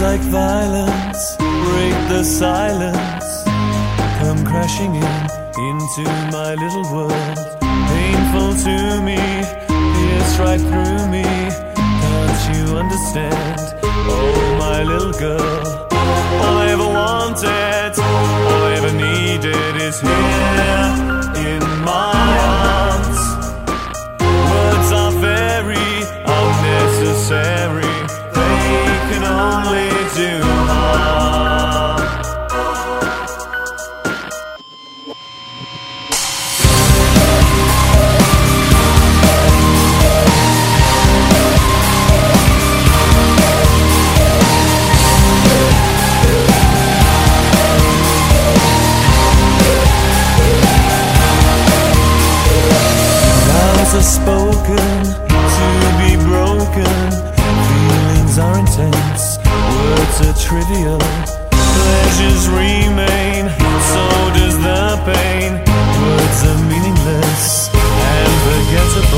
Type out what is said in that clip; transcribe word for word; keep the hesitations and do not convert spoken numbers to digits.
like violence break the silence, come crashing in into my little world. Painful to me, pierce right through me. Can't you understand? Oh, my little girl. All I ever wanted, all I ever needed is here in my arms. Words are very unnecessary, they can only do harm. Vows are spoken to be broken, feelings are intense, words are trivial, pleasures remain, so does the pain. Words are meaningless and forgettable.